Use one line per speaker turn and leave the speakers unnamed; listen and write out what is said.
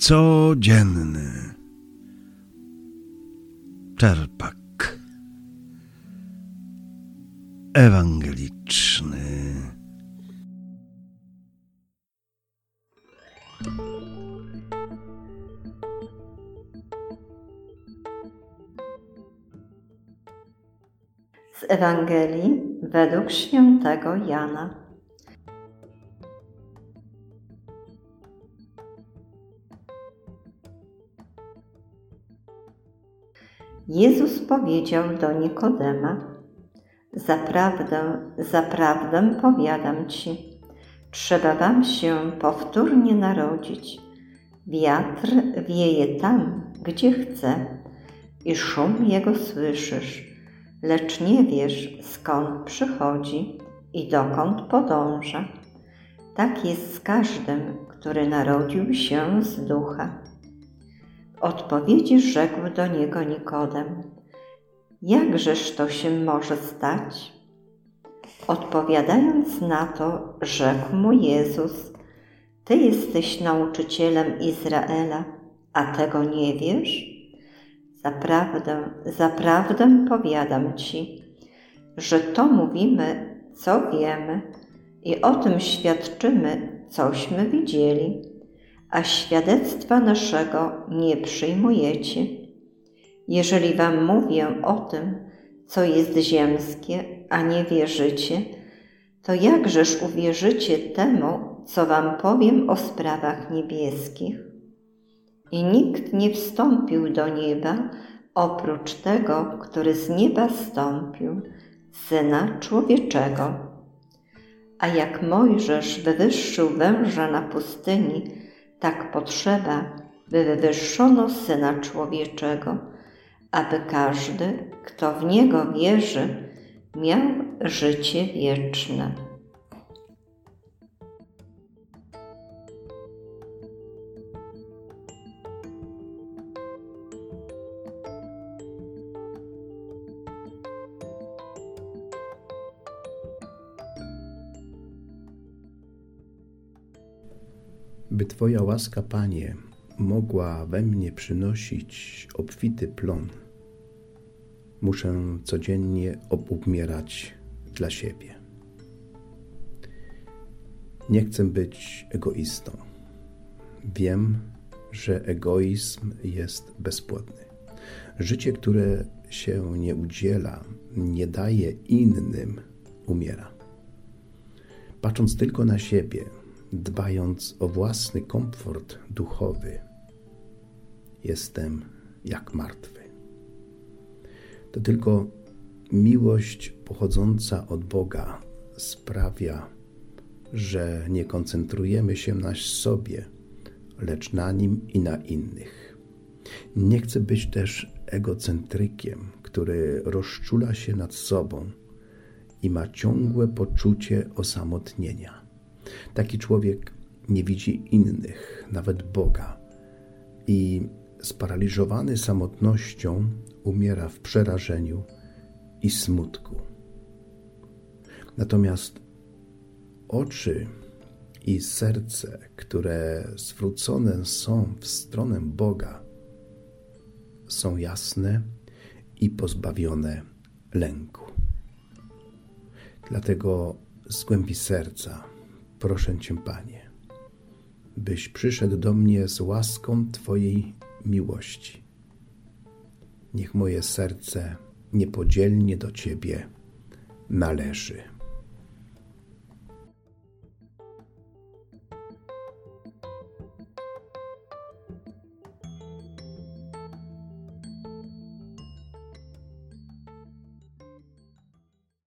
Codzienny czerpak ewangeliczny.
Z Ewangelii według świętego Jana. Jezus powiedział do Nikodema: Zaprawdę, zaprawdę powiadam ci, trzeba wam się powtórnie narodzić. Wiatr wieje tam, gdzie chce i szum jego słyszysz, lecz nie wiesz, skąd przychodzi i dokąd podąża. Tak jest z każdym, który narodził się z ducha. W odpowiedzi rzekł do niego Nikodem: Jakżeż to się może stać? Odpowiadając na to, rzekł mu Jezus: Ty jesteś nauczycielem Izraela, a tego nie wiesz? Zaprawdę, zaprawdę powiadam ci, że to mówimy, co wiemy i o tym świadczymy, cośmy widzieli, a świadectwa naszego nie przyjmujecie. Jeżeli wam mówię o tym, co jest ziemskie, a nie wierzycie, to jakżeż uwierzycie temu, co wam powiem o sprawach niebieskich? I nikt nie wstąpił do nieba, oprócz tego, który z nieba zstąpił, Syna Człowieczego. A jak Mojżesz wywyższył węża na pustyni, tak potrzeba, by wywyższono Syna Człowieczego, aby każdy, kto w Niego wierzy, miał życie wieczne.
By Twoja łaska, Panie, mogła we mnie przynosić obfity plon, muszę codziennie obumierać dla siebie. Nie chcę być egoistą. Wiem, że egoizm jest bezpłodny. Życie, które się nie udziela, nie daje innym, umiera. Patrząc tylko na siebie, dbając o własny komfort duchowy, jestem jak martwy. To tylko miłość pochodząca od Boga sprawia, że nie koncentrujemy się na sobie, lecz na Nim i na innych. Nie chcę być też egocentrykiem, który rozczula się nad sobą i ma ciągłe poczucie osamotnienia. Taki człowiek nie widzi innych, nawet Boga, i sparaliżowany samotnością umiera w przerażeniu i smutku. Natomiast oczy i serce, które zwrócone są w stronę Boga, są jasne i pozbawione lęku. Dlatego z głębi serca proszę Cię, Panie, byś przyszedł do mnie z łaską Twojej miłości. Niech moje serce niepodzielnie do Ciebie należy.